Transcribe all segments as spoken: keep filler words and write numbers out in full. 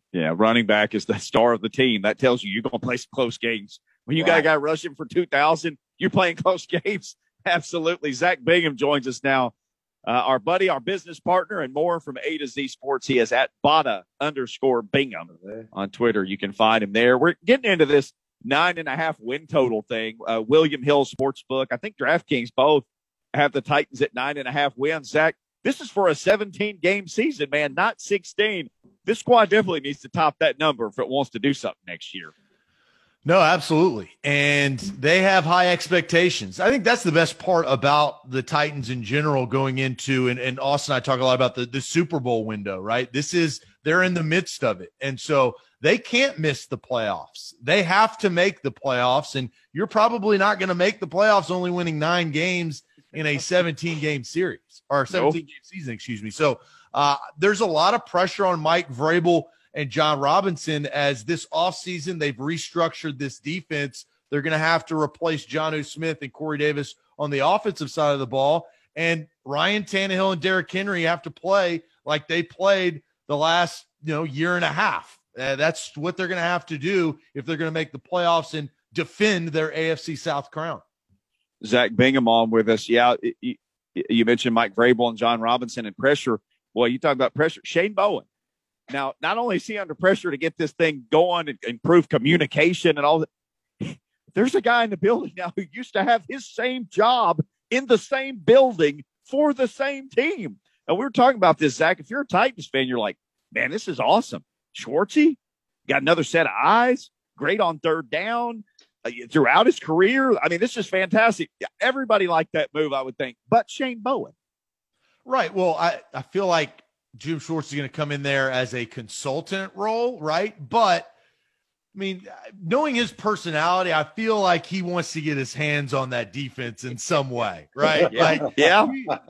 Yeah, running back is the star of the team. That tells you you're going to play some close games. When you right. got a guy rushing for two thousand, you're playing close games. Absolutely. Zach Bingham joins us now. Uh, our buddy, our business partner, and more from A to Z Sports. He is at Bada underscore Bingham on Twitter. You can find him there. We're getting into this nine and a half win total thing. Uh, William Hill Sportsbook. I think DraftKings both have the Titans at nine and a half wins. Zach, this is for a seventeen game season, man, not sixteen. This squad definitely needs to top that number if it wants to do something next year. No, absolutely. And they have high expectations. I think that's the best part about the Titans in general going into, and, and Austin and I talk a lot about the, the Super Bowl window, right? This is, they're in the midst of it. And so they can't miss the playoffs. They have to make the playoffs. And you're probably not going to make the playoffs only winning nine games in a seventeen game series or seventeen game season, excuse me. So uh, there's a lot of pressure on Mike Vrabel and John Robinson as this offseason they've restructured this defense. They're going to have to replace Jonnu Smith and Corey Davis on the offensive side of the ball. And Ryan Tannehill and Derrick Henry have to play like they played the last, you know, year and a half. Uh, that's what they're going to have to do if they're going to make the playoffs and defend their A F C South crown. Zach Bingham on with us. Yeah, you, you mentioned Mike Vrabel and John Robinson and pressure. Boy, you talk about pressure. Shane Bowen. Now, not only is he under pressure to get this thing going and improve communication and all that, there's a guy in the building now who used to have his same job in the same building for the same team. And we were talking about this, Zach. If you're a Titans fan, you're like, man, this is awesome. Schwartzy got another set of eyes, great on third down uh, throughout his career. I mean, this is fantastic. Everybody liked that move, I would think, but Shane Bowen. Right. Well, I, I feel like Jim Schwartz is going to come in there as a consultant role, right? But, I mean, knowing his personality, I feel like he wants to get his hands on that defense in some way, right? yeah. Like, yeah.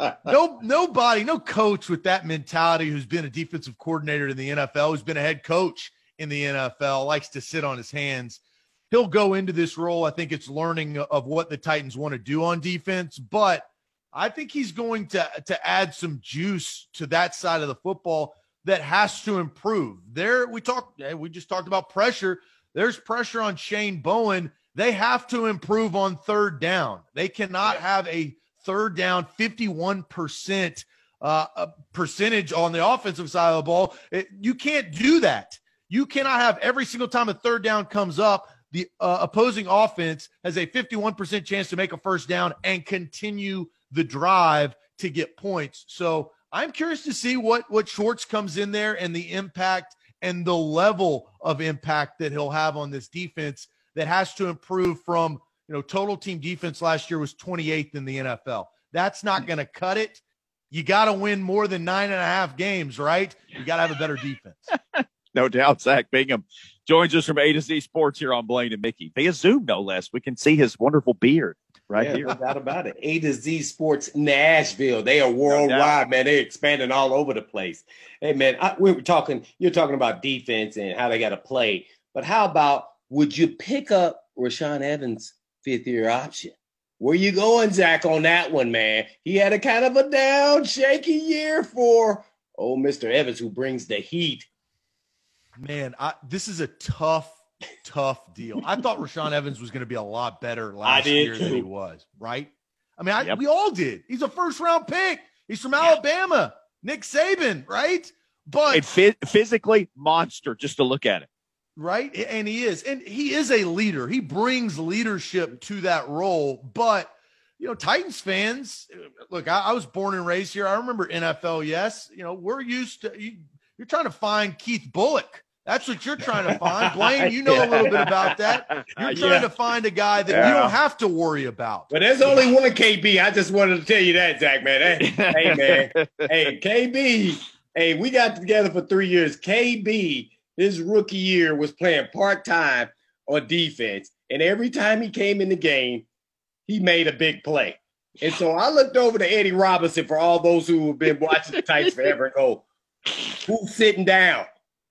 No, nobody, no coach with that mentality who's been a defensive coordinator in the N F L, who's been a head coach in the N F L, likes to sit on his hands. He'll go into this role. I think it's learning of what the Titans want to do on defense, but I think he's going to, to add some juice to that side of the football that has to improve. There, we talked, we just talked about pressure. There's pressure on Shane Bowen. They have to improve on third down. They cannot have a third down fifty-one percent uh, percentage on the offensive side of the ball. It, you can't do that. You cannot have every single time a third down comes up, the uh, opposing offense has a fifty-one percent chance to make a first down and continue the drive to get points. So I'm curious to see what, what Schwartz comes in there and the impact and the level of impact that he'll have on this defense that has to improve from, you know, total team defense last year was twenty-eighth in the N F L. That's not going to cut it. You got to win more than nine and a half games, right? You got to have a better defense. No doubt. Zach Bingham joins us from A to Z Sports here on Blaine and Mickey via Zoom, no less. We can see his wonderful beard right yeah, here. No doubt about it. A to Z Sports Nashville. They are worldwide, no man. They're expanding all over the place. Hey, man, I, we were talking, you're talking about defense and how they got to play. But how about, would you pick up Rashaan Evans' fifth year option? Where you going, Zach, on that one, man? He had a kind of a down, shaky year for old Mister Evans, who brings the heat. Man, I, this is a tough, tough deal. I thought Rashaan Evans was going to be a lot better last year too. than he was, right? I mean, I, yep. we all did. He's a first-round pick. He's from Alabama. Nick Saban, right? But f- physically, monster just to look at it. Right? And he is. And he is a leader. He brings leadership to that role. But, you know, Titans fans, look, I, I was born and raised here. I remember N F L, yes. You know, we're used to you, – you're trying to find Keith Bulluck. That's what you're trying to find. Blaine, you know yeah. a little bit about that. You're trying yeah. to find a guy that yeah. you don't have to worry about. But there's only one K B. I just wanted to tell you that, Zach, man. Hey, hey man. Hey, K B. Hey, we got together for three years. K B, his rookie year, was playing part-time on defense. And every time he came in the game, he made a big play. And so I looked over to Eddie Robinson for all those who have been watching the Titans forever and go, who's sitting down?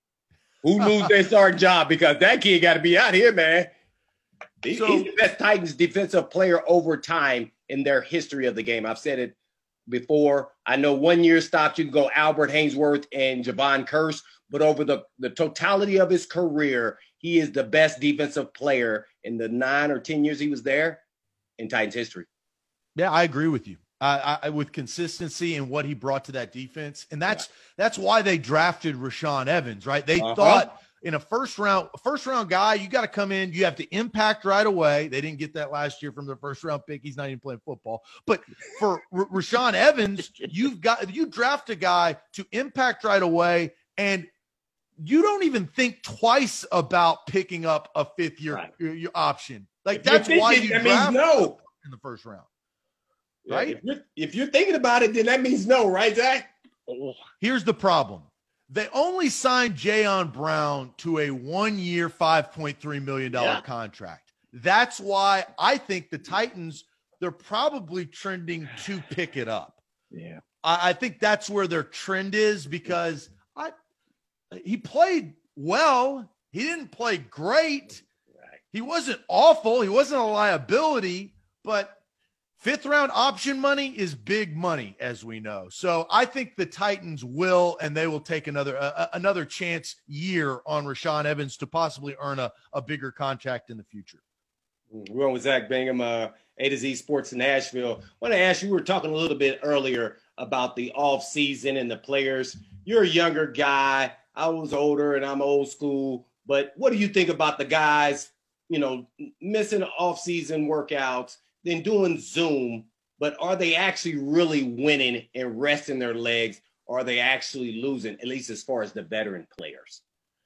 Who lose their starting job? Because that kid got to be out here, man. He, so, he's the best Titans defensive player over time in their history of the game. I've said it before. I know one year stopped. You can go Albert Haynesworth and Javon Curse, but over the, the totality of his career, he is the best defensive player in the nine or ten years he was there in Titans history. Yeah, I agree with you. Uh, I, with consistency and what he brought to that defense. And that's yeah. that's why they drafted Rashaan Evans, right? They uh-huh. thought in a first round, first round guy, you got to come in, you have to impact right away. They didn't get that last year from the first round pick. He's not even playing football. But for R- Rashaan Evans, you've got you draft a guy to impact right away, and you don't even think twice about picking up a fifth year right. option. Like, that's why you that draft means no in the first round. Yeah, right? If you're, if you're thinking about it, then that means no, right, Zach? Here's the problem. They only signed Jayon Brown to a one-year, five point three million dollars yeah. contract. That's why I think the Titans, they're probably trending to pick it up. Yeah. I, I think that's where their trend is, because I he played well. He didn't play great. Right. He wasn't awful. He wasn't a liability, but fifth round option money is big money, as we know. So I think the Titans will, and they will take another uh, another chance year on Rashaan Evans to possibly earn a, a bigger contract in the future. We're on with Zach Bingham, uh, A to Z Sports in Nashville. I want to ask you, we were talking a little bit earlier about the offseason and the players. You're a younger guy. I was older and I'm old school. But what do you think about the guys, you know, missing offseason workouts, then doing Zoom, but are they actually really winning and resting their legs, or are they actually losing, at least as far as the veteran players?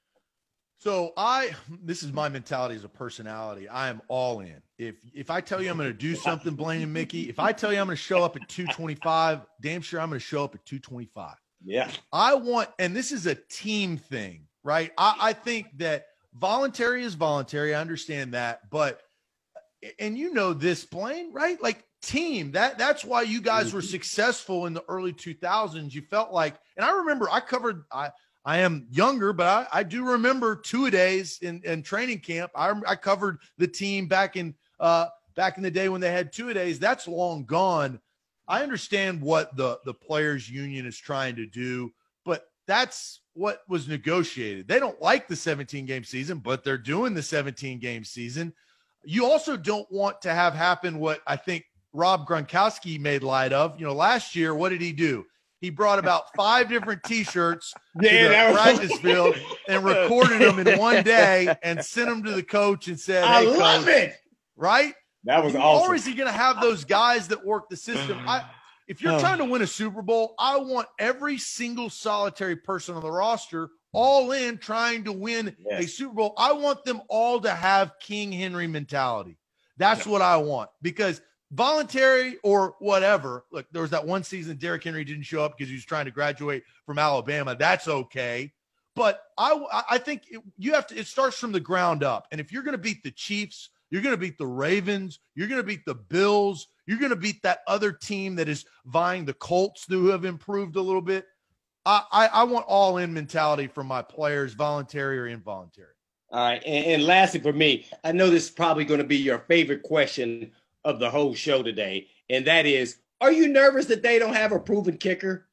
So I, this is my mentality as a personality. I am all in. If if I tell you I'm going to do something, Blaine and Mickey, if I tell you I'm going to show up at two twenty-five, damn sure I'm going to show up at two twenty-five. Yeah. I want, and this is a team thing, right? I, I think that voluntary is voluntary. I understand that, but and you know this, Blaine, right? Like, team, that that's why you guys were successful in the early two thousands. You felt like, and I remember I covered, I, I am younger, but I, I do remember two-a-days in, in training camp. I, I covered the team back in uh, back in the day when they had two-a-days. That's long gone. I understand what the, the players union is trying to do, but that's what was negotiated. They don't like the seventeen-game season, but they're doing the seventeen-game season. You also don't want to have happen what I think Rob Gronkowski made light of. You know, last year, what did he do? He brought about five different T-shirts yeah, to the practice field and recorded them in one day and sent them to the coach and said, I hey, love coach, it. Right? That was awesome. Or is he going to have those guys that work the system? I, if you're trying to win a Super Bowl, I want every single solitary person on the roster all in trying to win yes. a Super Bowl. I want them all to have King Henry mentality. That's yeah. what I want, because voluntary or whatever. Look, there was that one season Derrick Henry didn't show up because he was trying to graduate from Alabama. That's okay. But I, I think it, you have to, it starts from the ground up. And if you're going to beat the Chiefs, you're going to beat the Ravens, you're going to beat the Bills, you're going to beat that other team that is vying, the Colts, who have improved a little bit. I, I, I want all-in mentality from my players, voluntary or involuntary. All right. And, and lastly for me, I know this is probably going to be your favorite question of the whole show today, and that is, are you nervous that they don't have a proven kicker?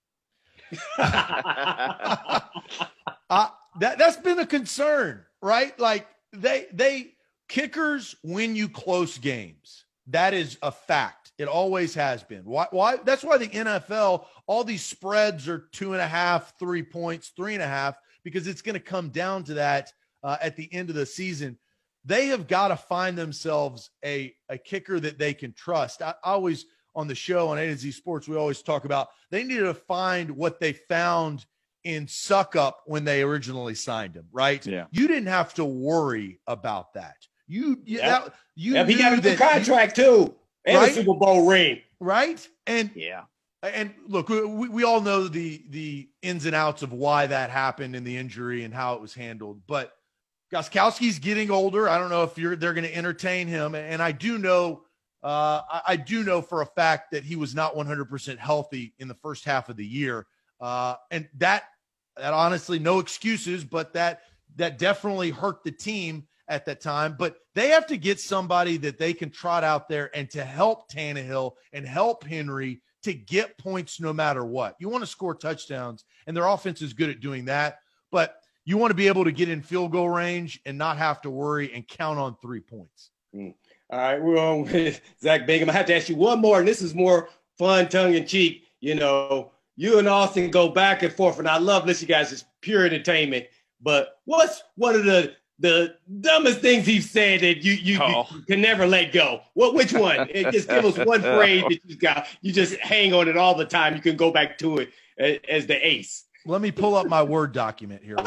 uh, that, that's been a concern, right? Like, they they kickers win you close games. That is a fact. It always has been. Why? Why? That's why the N F L, all these spreads are two and a half, three points, three and a half, because it's going to come down to that uh, at the end of the season. They have got to find themselves a, a kicker that they can trust. I, I always, on the show on A to Z Sports, we always talk about they needed to find what they found in Suckup when they originally signed him, right? Yeah. You didn't have to worry about that. You, you, yep. that, you yep, he got a that contract you, too, and right? a Super Bowl ring, right? And yeah, and look, we, we all know the the ins and outs of why that happened and the injury and how it was handled. But Gostkowski's getting older. I don't know if you're they're going to entertain him, and I do know, uh, I, I do know for a fact that he was not one hundred percent healthy in the first half of the year, uh, and that that honestly, no excuses, but that that definitely hurt the team at that time. But they have to get somebody that they can trot out there and to help Tannehill and help Henry to get points no matter what. You want to score touchdowns, and their offense is good at doing that. But You want to be able to get in field goal range and not have to worry and count on three points. Mm. All right, we're on with Zach Bingham. I have to ask you one more, and this is more fun, tongue-in-cheek. You know, you and Austin go back and forth, and I love listening to you guys. It's pure entertainment. But what's one of the the dumbest things he's said that you you, oh. you can never let go? What which one? Just give us one phrase that you got. You just hang on it all the time. You can go back to it as, as the ace. Let me pull up my Word document here.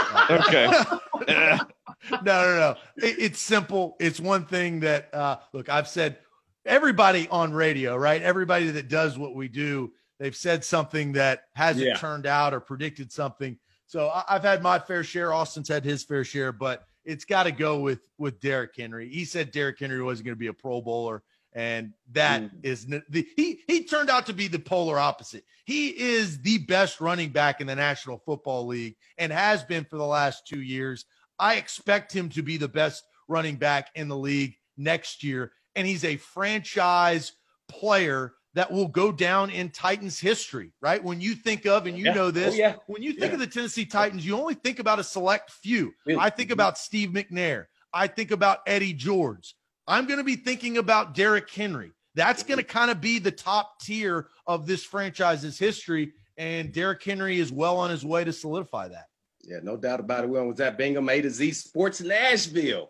Okay. no, no, no. It, it's simple. It's one thing that uh, look. I've said everybody on radio, right? Everybody that does what we do, they've said something that hasn't yeah. turned out or predicted something. So I've had my fair share. Austin's had his fair share, but it's got to go with with Derrick Henry. He said Derrick Henry wasn't going to be a Pro Bowler, and that mm. is the he he turned out to be the polar opposite. He is the best running back in the National Football League and has been for the last two years. I expect him to be the best running back in the league next year, and he's a franchise player that will go down in Titans history, right? When you think of, and you yeah. know this, oh, yeah. when you think yeah. of the Tennessee Titans, you only think about a select few. Really? I think about Steve McNair. I think about Eddie George. I'm going to be thinking about Derrick Henry. That's going to kind of be the top tier of this franchise's history, and Derrick Henry is well on his way to solidify that. Yeah, no doubt about it. Well, was that Bingham A to Z Sports Nashville?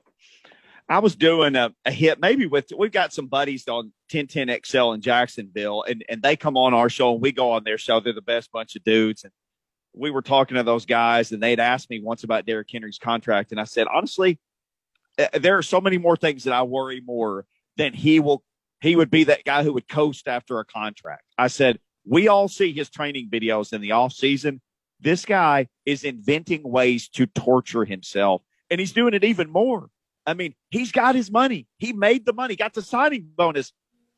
I was doing a, a hit maybe with – we've got some buddies on ten ten X L in Jacksonville, and, and they come on our show, and we go on their show. They're the best bunch of dudes. And we were talking to those guys, and they'd asked me once about Derrick Henry's contract. And I said, honestly, there are so many more things that I worry more than he will – he would be that guy who would coast after a contract. I said, we all see his training videos in the offseason. This guy is inventing ways to torture himself, and he's doing it even more. I mean, he's got his money. He made the money, got the signing bonus.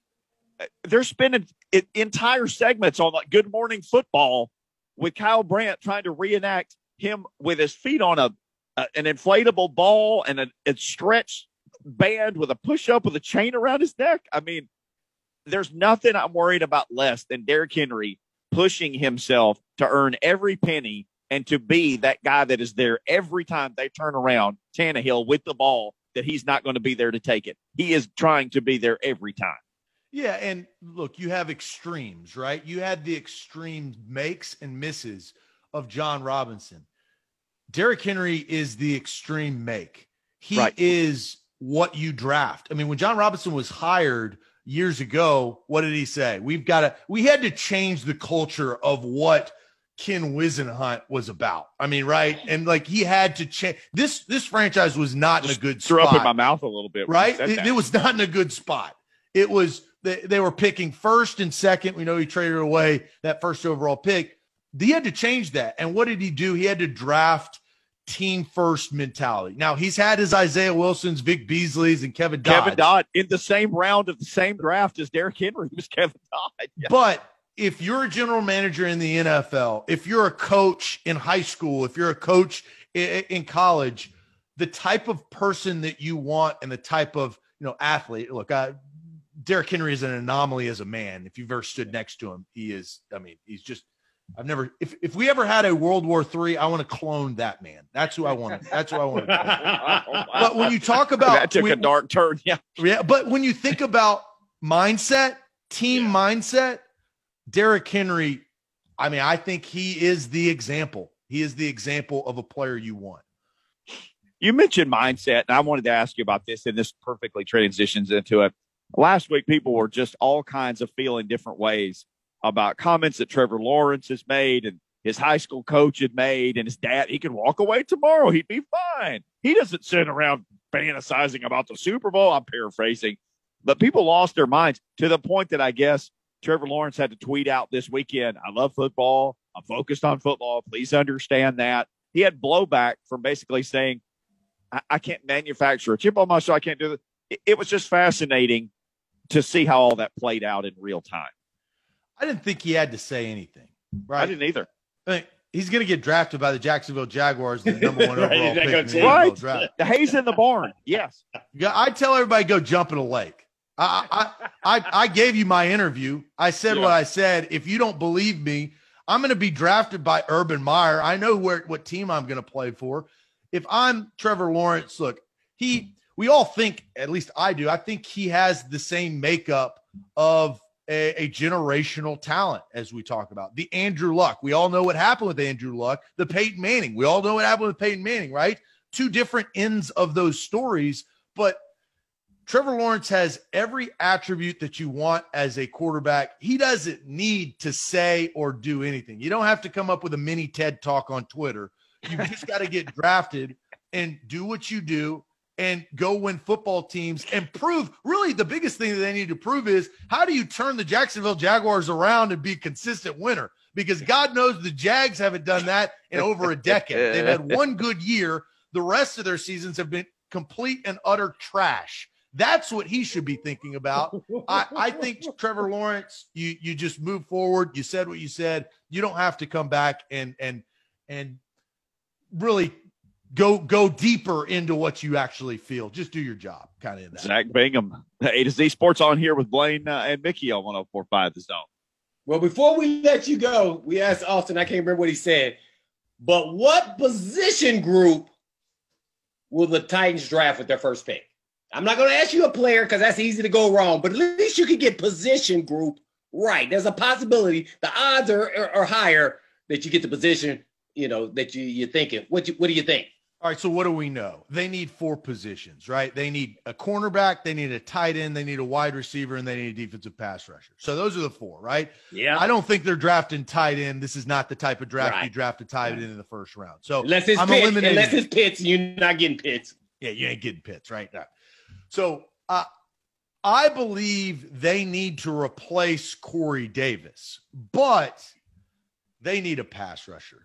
They're spending entire segments on like Good Morning Football with Kyle Brandt trying to reenact him with his feet on a, a an inflatable ball and a, a stretch band with a push-up with a chain around his neck. I mean, there's nothing I'm worried about less than Derrick Henry pushing himself to earn every penny and to be that guy that is there every time they turn around Tannehill with the ball, that he's not going to be there to take it. He is trying to be there every time. Yeah, and look, you have extremes, right? You had the extreme makes and misses of John Robinson. Derrick Henry is the extreme make. He right. is what you draft. I mean, when John Robinson was hired years ago, what did he say? We've got to, we had to change the culture of what Ken Wisenhunt was about. I mean, right? And like he had to change. This this franchise was not Just in a good threw spot. Threw up in my mouth a little bit. Right? It, it was not in a good spot. It was they, they were picking first and second. We know he traded away that first overall pick. He had to change that. And what did he do? He had to draft team first mentality. Now he's had his Isaiah Wilsons, Vic Beasley's, and Kevin Dodd. Kevin Dodd in the same round of the same draft as Derrick Henry was Kevin Dodd. Yeah. But if you're a general manager in the N F L, if you're a coach in high school, if you're a coach in, in college, the type of person that you want and the type of, you know, athlete, look, I, Derrick Henry is an anomaly as a man. If you've ever stood next to him, he is, I mean, he's just, I've never, if, if we ever had a World War Three, I want to clone that man. That's who I want. That's who I want to clone. Wow, wow. But when you talk about, that took we, a dark turn. Yeah. Yeah. But when you think about mindset, team yeah. mindset, Derrick Henry, I mean, I think he is the example. He is the example of a player you want. You mentioned mindset, and I wanted to ask you about this, and this perfectly transitions into it. Last week, people were just all kinds of feeling different ways about comments that Trevor Lawrence has made and his high school coach had made, and his dad, he could walk away tomorrow. He'd be fine. He doesn't sit around fantasizing about the Super Bowl. I'm paraphrasing. But people lost their minds to the point that I guess Trevor Lawrence had to tweet out this weekend, I love football. I'm focused on football. Please understand that. He had blowback from basically saying, I, I can't manufacture a chip on my shoulder. I can't do it. it. It was just fascinating to see how all that played out in real time. I didn't think he had to say anything. Right? I didn't either. I mean, he's going to get drafted by the Jacksonville Jaguars, the number one right, overall pick in the right. draft. The hay's in the barn. Yes. I tell everybody go jump in a lake. I, I, I, I gave you my interview. I said yeah. what I said. If you don't believe me, I'm going to be drafted by Urban Meyer. I know where what team I'm going to play for. If I'm Trevor Lawrence, look, he we all think, at least I do, I think he has the same makeup of a, a generational talent as we talk about. The Andrew Luck. We all know what happened with Andrew Luck. The Peyton Manning. We all know what happened with Peyton Manning, right? Two different ends of those stories, but Trevor Lawrence has every attribute that you want as a quarterback. He doesn't need to say or do anything. You don't have to come up with a mini TED talk on Twitter. You just got to get drafted and do what you do and go win football teams and prove. Really, the biggest thing that they need to prove is, how do you turn the Jacksonville Jaguars around and be a consistent winner? Because God knows the Jags haven't done that in over a decade. They've had one good year. The rest of their seasons have been complete and utter trash. That's what he should be thinking about. I, I think Trevor Lawrence, you you just move forward. You said what you said. You don't have to come back and and and really go go deeper into what you actually feel. Just do your job, kind of in that. Zach Bingham, A to Z Sports on here with Blaine uh, and Mickey on one oh four point five The Zone. Well, before we let you go, we asked Austin, I can't remember what he said, but what position group will the Titans draft with their first pick? I'm not going to ask you a player because that's easy to go wrong, but at least you could get position group right. There's a possibility. The odds are, are, are higher that you get the position, you know, that you, you're thinking. What, you, what do you think? All right, so what do we know? They need four positions, right? They need a cornerback, they need a tight end, they need a wide receiver, and they need a defensive pass rusher. So those are the four, right? Yeah. I don't think they're drafting tight end. This is not the type of draft right. you draft a tight end in the first round. So unless it's I'm Pitts, eliminating unless it's Pitts, you're not getting Pitts. Yeah, you ain't getting Pitts, right? No. So uh, I believe they need to replace Corey Davis, but they need a pass rusher.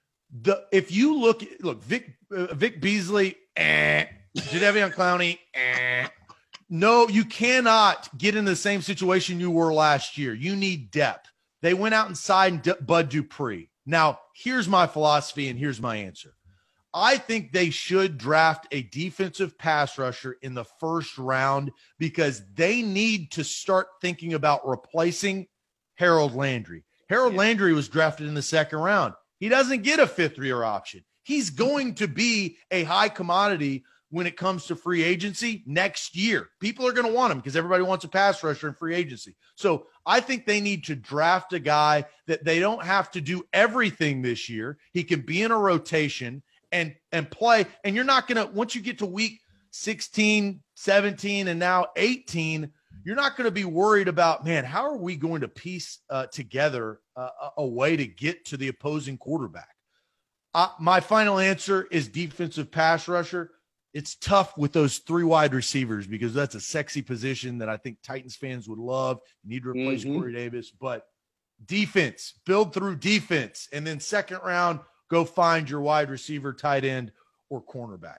The if you look look Vic uh, Vic Beasley, eh, Jadeveon Clowney, eh. No, you cannot get in the same situation you were last year. You need depth. They went out and signed D- Bud Dupree. Now, here's my philosophy and here's my answer. I think they should draft a defensive pass rusher in the first round because they need to start thinking about replacing Harold Landry. Harold Landry was drafted in the second round. He doesn't get a fifth-year option. He's going to be a high commodity when it comes to free agency next year. People are going to want him because everybody wants a pass rusher in free agency. So I think they need to draft a guy that they don't have to do everything this year. He can be in a rotation and and play. And you're not going to, once you get to week sixteen, seventeen, and now eighteen, you're not going to be worried about, man, how are we going to piece uh, together uh, a way to get to the opposing quarterback? Uh, my final answer is defensive pass rusher. It's tough with those three wide receivers because that's a sexy position that I think Titans fans would love. You need to replace mm-hmm. Corey Davis, but defense, build through defense. And then second round, go find your wide receiver, tight end, or cornerback.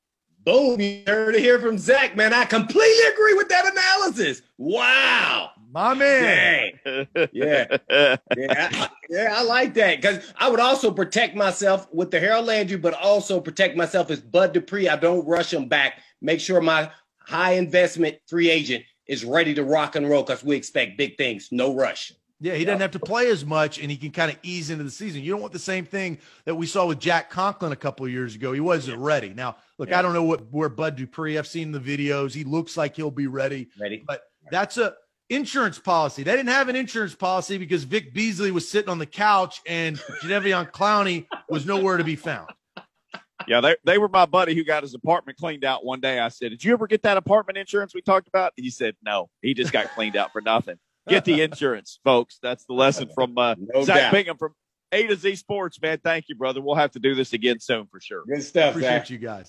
Boom, you heard it here from Zach, man. I completely agree with that analysis. Wow. My man. Dang. Yeah. Yeah, I, yeah, I like that because I would also protect myself with the Harold Landry, but also protect myself as Bud Dupree. I don't rush him back. Make sure my high investment free agent is ready to rock and roll because we expect big things. No rush. Yeah, he doesn't have to play as much, and he can kind of ease into the season. You don't want the same thing that we saw with Jack Conklin a couple of years ago. He wasn't ready. Now, look, yeah. I don't know what where Bud Dupree. I've seen the videos. He looks like he'll be ready. Ready. But that's a insurance policy. They didn't have an insurance policy because Vic Beasley was sitting on the couch and Jadeveon Clowney was nowhere to be found. Yeah, they they were my buddy who got his apartment cleaned out one day. I said, "Did you ever get that apartment insurance we talked about?" He said, "No, he just got cleaned out for nothing." Get the insurance, folks. That's the lesson from uh, no Zach doubt. Bingham from A to Z Sports, man. Thank you, brother. We'll have to do this again soon for sure. Good stuff, Appreciate Zach. you guys.